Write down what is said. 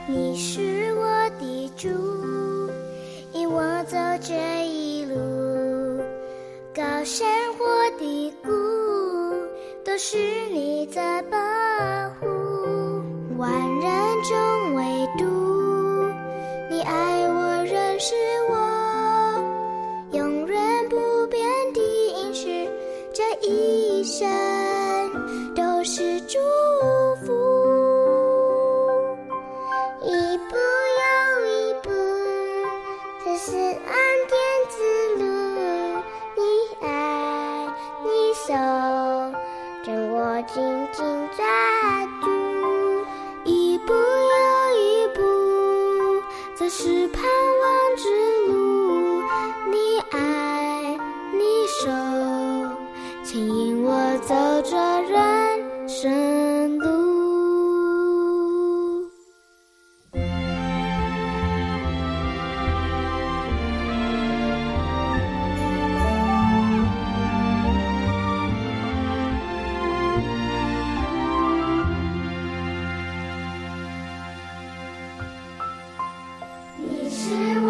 你是我的主，引我走这一路，高山或低谷，都是你在保护。万人中唯独你爱我，认识我，永远不变的应许，这一生都是祝福。一步又一步，这是恩典之路，你爱你手将我紧紧抓住。一步又一步，这是盼望之路，你爱你手牵引我走这人生路。你是我